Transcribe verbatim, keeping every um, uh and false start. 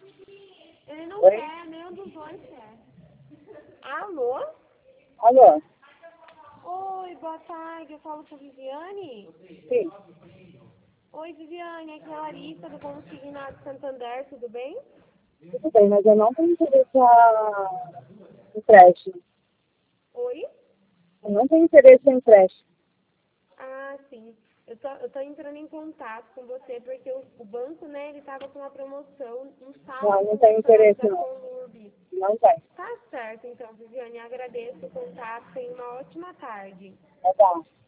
Ele não Oi? quer, nenhum dos dois quer. Alô? Alô? Oi, boa tarde, eu falo com a Viviane. Sim, Oi, Viviane, aqui é a Larissa do Consignado Santander, tudo bem? tudo bem, mas eu não tenho interesse a- em creche. Oi? Eu não tenho interesse em creche. Ah, sim. Eu tô, eu tô entrando em contato com você porque o, o banco, né, ele tava com uma promoção, um Não, saldo não com tenho funcionários interesse da não. Conurb. Não tem. Tá certo, então, Viviane, agradeço o contato, tenha uma ótima tarde. Tá bom.